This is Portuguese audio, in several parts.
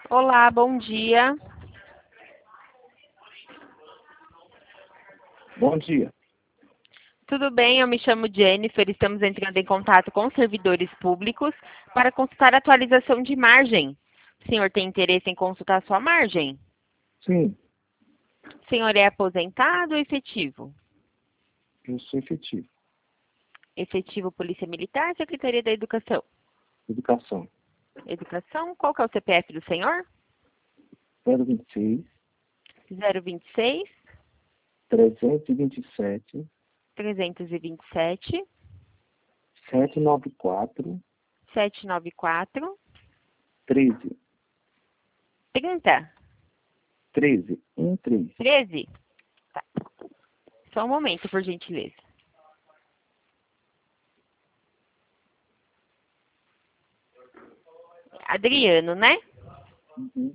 Olá, bom dia. Bom dia. Tudo bem? Eu me chamo Jennifer. Estamos entrando em contato com servidores públicos para consultar a atualização de margem. O senhor tem interesse em consultar sua margem? Sim, O senhor é aposentado ou efetivo? eu sou efetivo. Efetivo Polícia Militar, Secretaria da Educação. Educação. Educação, qual que é o CPF do senhor? 026, 026 327, 327 794, 794 13. 30 13, 13. 13. Tá. Só um momento, por gentileza. Adriano, né? Uhum.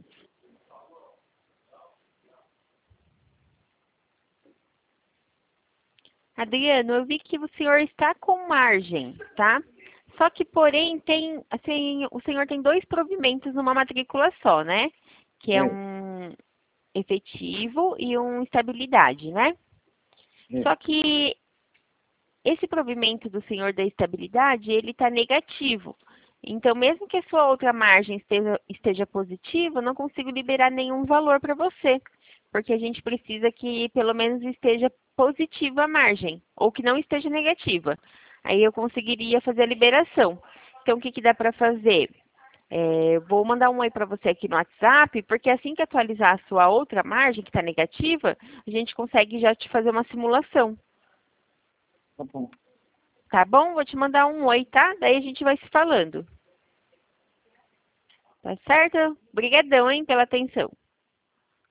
Adriano, eu vi que o senhor está com margem, tá? Só que, porém, tem, assim, o senhor tem dois provimentos numa matrícula só, né? Que é É, um efetivo e um estabilidade, né? é. Só que esse provimento do senhor da estabilidade, ele está negativo. Então, mesmo que a sua outra margem esteja positiva, eu não consigo liberar nenhum valor para você, porque a gente precisa que pelo menos esteja positiva a margem, ou que não esteja negativa. Aí eu conseguiria fazer a liberação. Então, o que dá para fazer? Vou mandar um oi para você aqui no WhatsApp, porque assim que atualizar a sua outra margem, que está negativa, a gente consegue já te fazer uma simulação. Tá bom. Tá bom? Vou te mandar um oi, tá? Daí a gente vai se falando. Tá certo? Obrigadão, hein, pela atenção.